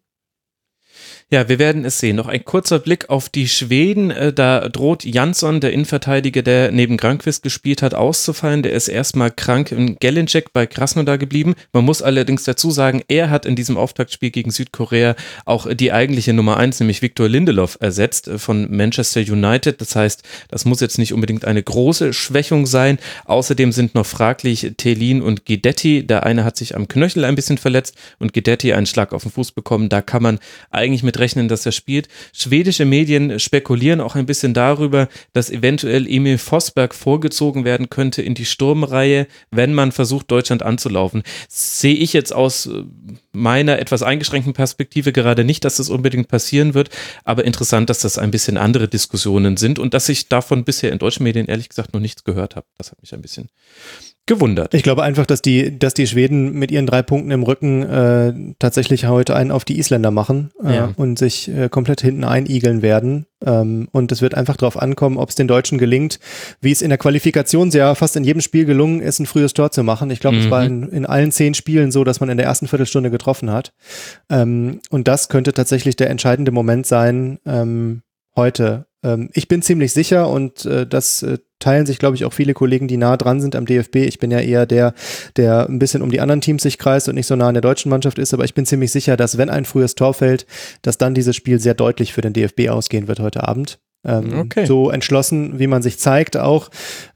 Ja, wir werden es sehen. Noch ein kurzer Blick auf die Schweden. Da droht Jansson, der Innenverteidiger, der neben Granqvist gespielt hat, auszufallen. Der ist erstmal krank in Gelincek bei Krasnodar geblieben. Man muss allerdings dazu sagen, er hat in diesem Auftaktspiel gegen Südkorea auch die eigentliche Nummer 1, nämlich Victor Lindelof, ersetzt von Manchester United. Das heißt, das muss jetzt nicht unbedingt eine große Schwächung sein. Außerdem sind noch fraglich Thelin und Guidetti. Der eine hat sich am Knöchel ein bisschen verletzt und Guidetti einen Schlag auf den Fuß bekommen. Da kann man eigentlich mit rechnen, dass er spielt. Schwedische Medien spekulieren auch ein bisschen darüber, dass eventuell Emil Forsberg vorgezogen werden könnte in die Sturmreihe, wenn man versucht, Deutschland anzulaufen. Sehe ich jetzt aus meiner etwas eingeschränkten Perspektive gerade nicht, dass das unbedingt passieren wird, aber interessant, dass das ein bisschen andere Diskussionen sind und dass ich davon bisher in deutschen Medien ehrlich gesagt noch nichts gehört habe. Das hat mich ein bisschen gewundert. Ich glaube einfach, dass die Schweden mit ihren 3 Punkten im Rücken tatsächlich heute einen auf die Isländer machen und sich komplett hinten einigeln werden. Und es wird einfach darauf ankommen, ob es den Deutschen gelingt, wie es in der Qualifikation ja fast in jedem Spiel gelungen ist, ein frühes Tor zu machen. Ich glaube, es war in allen 10 Spielen so, dass man in der ersten Viertelstunde getroffen hat. Und das könnte tatsächlich der entscheidende Moment sein heute. Ich bin ziemlich sicher und das teilen sich, glaube ich, auch viele Kollegen, die nah dran sind am DFB. Ich bin ja eher der ein bisschen um die anderen Teams sich kreist und nicht so nah an der deutschen Mannschaft ist, aber ich bin ziemlich sicher, dass wenn ein frühes Tor fällt, dass dann dieses Spiel sehr deutlich für den DFB ausgehen wird heute Abend. Okay. So entschlossen, wie man sich zeigt auch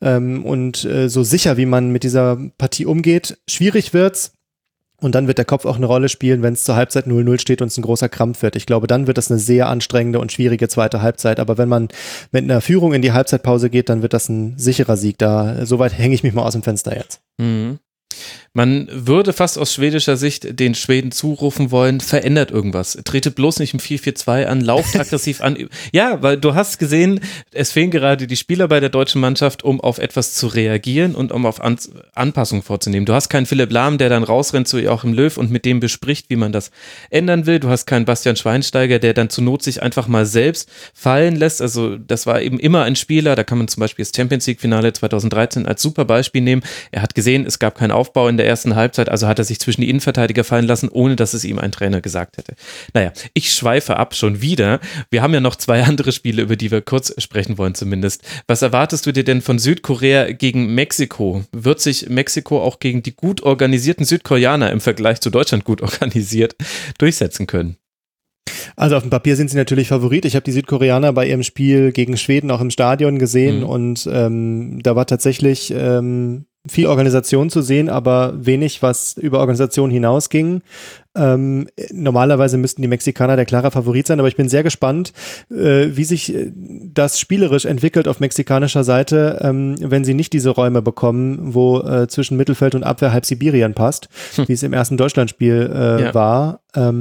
und so sicher, wie man mit dieser Partie umgeht. Schwierig wird's. Und dann wird der Kopf auch eine Rolle spielen, wenn es zur Halbzeit 0-0 steht und es ein großer Krampf wird. Ich glaube, dann wird das eine sehr anstrengende und schwierige zweite Halbzeit. Aber wenn man mit einer Führung in die Halbzeitpause geht, dann wird das ein sicherer Sieg. Soweit hänge ich mich mal aus dem Fenster jetzt. Mhm. Man würde fast aus schwedischer Sicht den Schweden zurufen wollen, verändert irgendwas. Tretet bloß nicht im 4-4-2 an, lauft aggressiv an. Ja, weil du hast gesehen, es fehlen gerade die Spieler bei der deutschen Mannschaft, um auf etwas zu reagieren und um auf Anpassungen vorzunehmen. Du hast keinen Philipp Lahm, der dann rausrennt zu Joachim Löw und mit dem bespricht, wie man das ändern will. Du hast keinen Bastian Schweinsteiger, der dann zur Not sich einfach mal selbst fallen lässt. Also das war eben immer ein Spieler, da kann man zum Beispiel das Champions-League-Finale 2013 als super Beispiel nehmen. Er hat gesehen, es gab keinen Aufbau in der ersten Halbzeit, also hat er sich zwischen die Innenverteidiger fallen lassen, ohne dass es ihm ein Trainer gesagt hätte. Naja, ich schweife ab schon wieder. Wir haben ja noch 2 andere Spiele, über die wir kurz sprechen wollen zumindest. Was erwartest du dir denn von Südkorea gegen Mexiko? Wird sich Mexiko auch gegen die gut organisierten Südkoreaner im Vergleich zu Deutschland gut organisiert durchsetzen können? Also auf dem Papier sind sie natürlich Favorit. Ich habe die Südkoreaner bei ihrem Spiel gegen Schweden auch im Stadion gesehen und da war tatsächlich viel Organisation zu sehen, aber wenig, was über Organisation hinausging. Normalerweise müssten die Mexikaner der klare Favorit sein, aber ich bin sehr gespannt, wie sich das spielerisch entwickelt auf mexikanischer Seite, wenn sie nicht diese Räume bekommen, wo zwischen Mittelfeld und Abwehr halb Sibirien passt, wie es im ersten Deutschlandspiel war.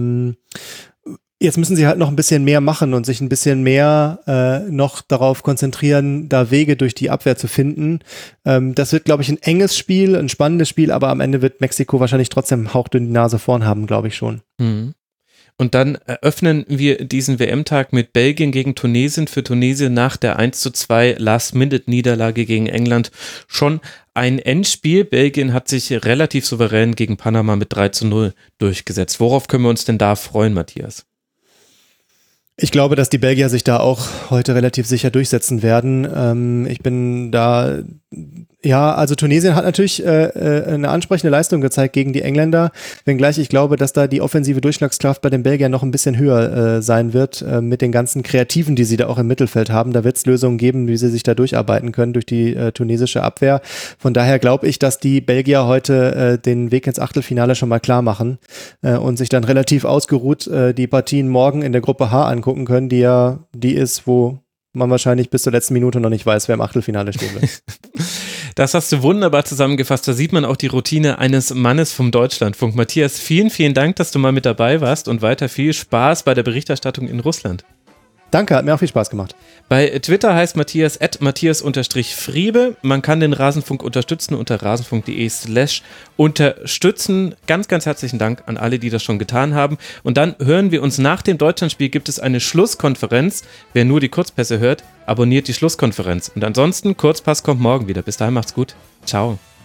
Jetzt müssen sie halt noch ein bisschen mehr machen und sich ein bisschen mehr noch darauf konzentrieren, da Wege durch die Abwehr zu finden. Das wird, glaube ich, ein enges Spiel, ein spannendes Spiel, aber am Ende wird Mexiko wahrscheinlich trotzdem hauchdünn die Nase vorn haben, glaube ich schon. Und dann eröffnen wir diesen WM-Tag mit Belgien gegen Tunesien. Für Tunesien nach der 1:2 Last-Minute-Niederlage gegen England schon ein Endspiel. Belgien hat sich relativ souverän gegen Panama mit 3:0 durchgesetzt. Worauf können wir uns denn da freuen, Matthias? Ich glaube, dass die Belgier sich da auch heute relativ sicher durchsetzen werden. Ich bin da, ja, also Tunesien hat natürlich eine ansprechende Leistung gezeigt gegen die Engländer, wenngleich ich glaube, dass da die offensive Durchschlagskraft bei den Belgiern noch ein bisschen höher sein wird, mit den ganzen Kreativen, die sie da auch im Mittelfeld haben. Da wird es Lösungen geben, wie sie sich da durcharbeiten können durch die tunesische Abwehr. Von daher glaube ich, dass die Belgier heute den Weg ins Achtelfinale schon mal klar machen und sich dann relativ ausgeruht die Partien morgen in der Gruppe H angucken können, die ist, wo man wahrscheinlich bis zur letzten Minute noch nicht weiß, wer im Achtelfinale stehen wird. Das hast du wunderbar zusammengefasst. Da sieht man auch die Routine eines Mannes vom Deutschlandfunk. Matthias, vielen, vielen Dank, dass du mal mit dabei warst und weiter viel Spaß bei der Berichterstattung in Russland. Danke, hat mir auch viel Spaß gemacht. Bei Twitter heißt Matthias @Matthias_Friebe. Man kann den Rasenfunk unterstützen unter rasenfunk.de/unterstützen. Ganz, ganz herzlichen Dank an alle, die das schon getan haben. Und dann hören wir uns nach dem Deutschlandspiel, gibt es eine Schlusskonferenz. Wer nur die Kurzpässe hört, abonniert die Schlusskonferenz. Und ansonsten, Kurzpass kommt morgen wieder. Bis dahin macht's gut. Ciao.